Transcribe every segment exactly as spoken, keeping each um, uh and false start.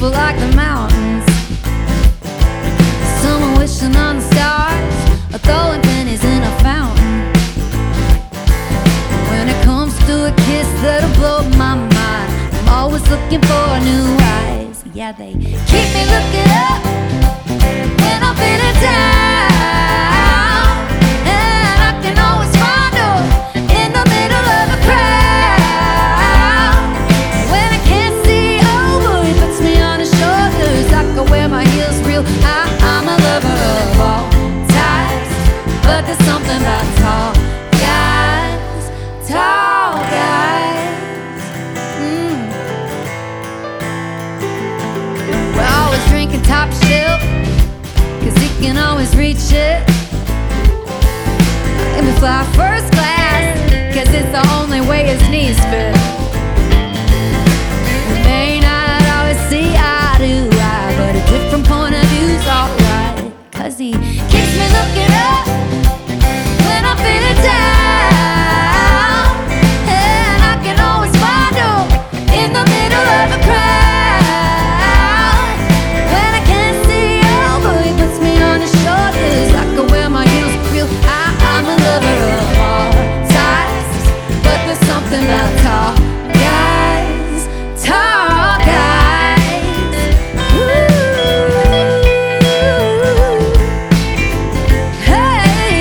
people like the mountains. Some are wishing on the stars, or throwing pennies in a fountain. When it comes to a kiss that'll blow my mind, I'm always looking for new eyes. Yeah, they keep me looking up when I'm feeling down, and I can always find her in the middle of a crowd. When I can't see over, he puts me on his shoulders. I can wear my heels real high. I'm a lover of all types, but there's something about tall guys, tall guys. Mm. We're always drinking top shelf, cause he can always reach it. And we fly first class, cause it's the only way his knees fit. We may not always see eye to eye, but a different point of view's alright, cause he keeps me looking up when I'm feeling down, and I can always find him in the middle of a crowd. When I can't see over, he puts me on his shoulders. I can wear my heels real high. I'm a lover of all types, but there's something about tall guys, tall guys. Ooh. Hey.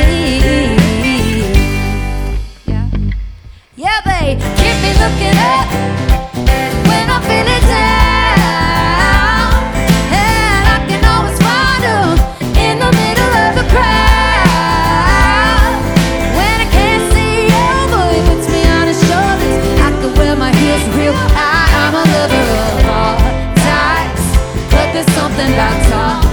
Yeah. Yeah, they keep me looking up when I'm feeling down, and I can always find them in the middle of the crowd. When I can't see over, he puts me on his shoulders. I can wear my heels real high. I'm a lover of all types, but there's something about tall